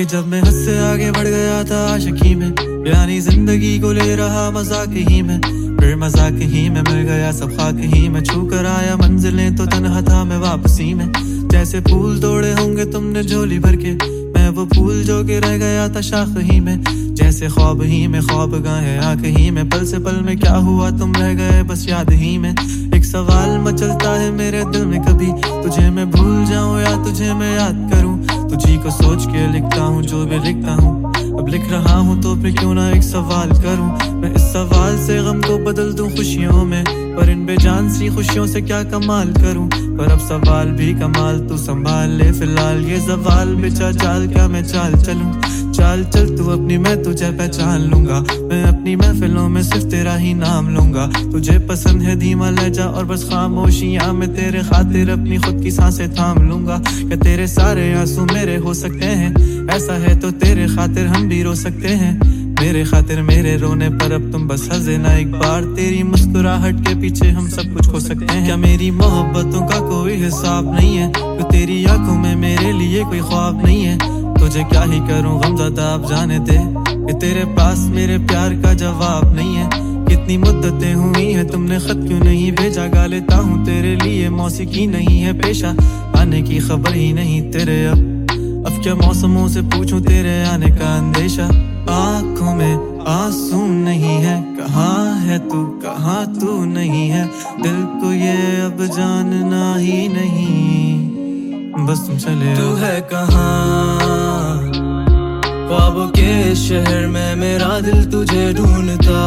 कि जब मैं हद से आगे बढ़ गया था आशिकी में, यानी जिंदगी को ले रहा मजाक ही में, फिर मजाक ही में मिल गया सब खाक ही में, छू कर आया मंजिलें तो तन्हा था मैं वापसी में। जैसे फूल तोड़े होंगे तुमने झोली भर के, मैं वो फूल जो के रह गया था शाख ही में। जैसे ख्वाब ही में ख्वाब गाहे आंख ही में, पल से पल में क्या हुआ तुम रह गए बस याद ही में। एक सवाल मचलता है मेरे दिल में, कभी तुझे मैं भूल जाऊं या तुझे मैं याद करूं। तुझी को सोच के लिखता हूँ जो भी लिखता हूँ, अब लिख रहा हूँ तो फिर क्यों ना एक सवाल करूं। मैं इस सवाल से गम को बदल दूं खुशियों में, पर इन बेजान सी खुशियों से क्या कमाल करूं। पर अब सवाल भी कमाल तू संभाल ले फिलहाल, ये सवाल बेचा चाल क्या मैं चाल चलूं। चाल चल तू अपनी मैं तुझे पहचान लूंगा, मैं अपनी महफिलों में सिर्फ तेरा ही नाम लूंगा। तुझे पसंद है धीमा लहजा और बस खामोशियां, मैं तेरे खातिर अपनी खुद की सांसें थाम लूंगा। क्या तेरे सारे आंसू मेरे हो सकते हैं, ऐसा है तो तेरे खातिर हम भी रो सकते हैं। मेरे खातिर मेरे रोने पर अब तुम बस हंसे ना एक बार, तेरी मुस्कुराहट के पीछे हम सब कुछ खो सकते हैं। क्या मेरी मोहब्बतों का कोई हिसाब नहीं है, तो तेरी आंखों में मेरे लिए कोई ख्वाब नहीं है। तुझे क्या ही करूं गमज़दा अब जाने दे, कि तेरे पास मेरे प्यार का जवाब नहीं है। कितनी मुद्दतें हुई हैं तुमने खत क्यों नहीं भेजा, गा लेता हूँ तेरे लिए मौसीकी नहीं है पेशा। आने की खबर ही नहीं तेरे अब क्या मौसमों से पूछूं तेरे आने का अंदेशा। आँखों में आंसू नहीं है, कहाँ है तू कहाँ तू नहीं है, दिल को ये अब जानना ही नहीं, बस तुम चले। तू है कहाँ ख्वाबों के शहर में, मेरा दिल तुझे ढूंढता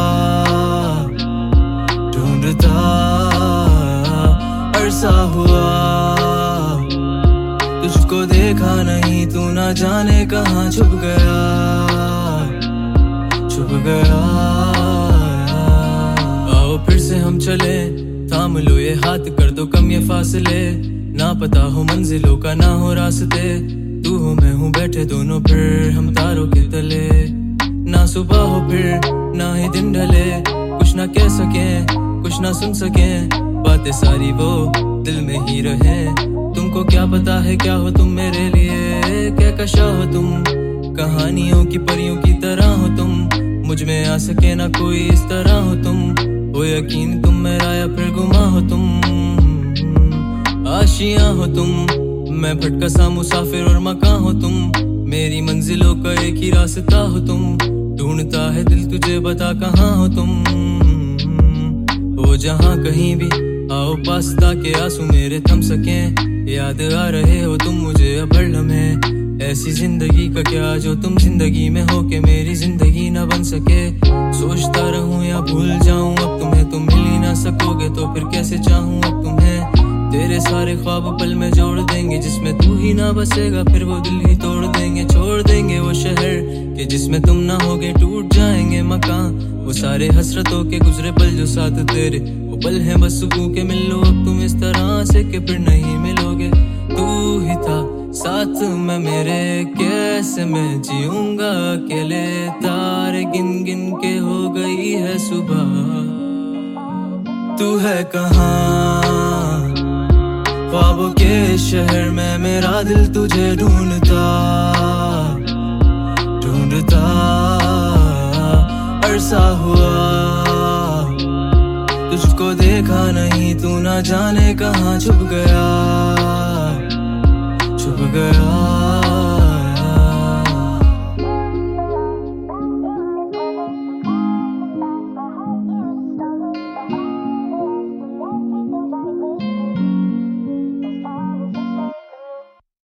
ढूंढता अरसा हुआ। तुझको देखा नहीं तू ना जाने कहाँ छुप गया छुप गया। आओ फिर से हम चले, थाम लो ये हाथ कर दो कम ये फासले, ना पता हो मंजिलों का ना हो रास्ते। तू हो मैं हूँ बैठे दोनों फिर हम तारों के तले, ना सुबह हो फिर ना ही दिन ढले। कुछ ना कह सके कुछ ना सुन सके, बातें सारी वो दिल में ही रहे। तुमको क्या पता है क्या हो तुम मेरे लिए, क्या कशा हो तुम कहानियों की परियों की तरह हो तुम। मुझ में आ सके ना कोई इस तरह हो तुम, हो यकीन तुम मेरा या फिर गुमा हो तुम। आशियां हो तुम, मैं भटका सा मुसाफिर और मकान हो तुम, मेरी मंजिलों का एक ही रास्ता हो तुम। ढूंढता है दिल तुझे बता कहाँ हो तुम, हो जहाँ कहीं भी आओ पास ताकि आंसू मेरे थम सके। याद आ रहे हो तुम मुझे अब हर लम्हे, ऐसी जिंदगी का क्या जो तुम जिंदगी में हो के मेरी जिंदगी न बन सके। सोचता रहूं या भूल जाऊं अब तुम्हें, तुम मिल ही ना सकोगे तो फिर कैसे चाहूं अब तुम्हें। तेरे सारे ख्वाब पल में जोड़ देंगे, जिसमें तू ही ना बसेगा फिर वो दिल ही तोड़ देंगे। छोड़ देंगे वो शहर के जिसमें तुम ना होगे, टूट जाएंगे मकान वो सारे हसरतों के गुजरे पल जो साथ तेरे वो पल हैं बस सुकून के। मिल लो अब तुम इस तरह से कि फिर नहीं मिलोगे। तू ही था साथ में मेरे, कैसे मैं जीऊंगा अकेले। तारे गिन गिन के हो गई है सुबह, तू है कहाँ ख्वाबों के शहर में, मेरा दिल तुझे ढूंढता ढूंढता अरसा हुआ। तुझको देखा नहीं तू ना जाने कहाँ छुप गया छुप गया।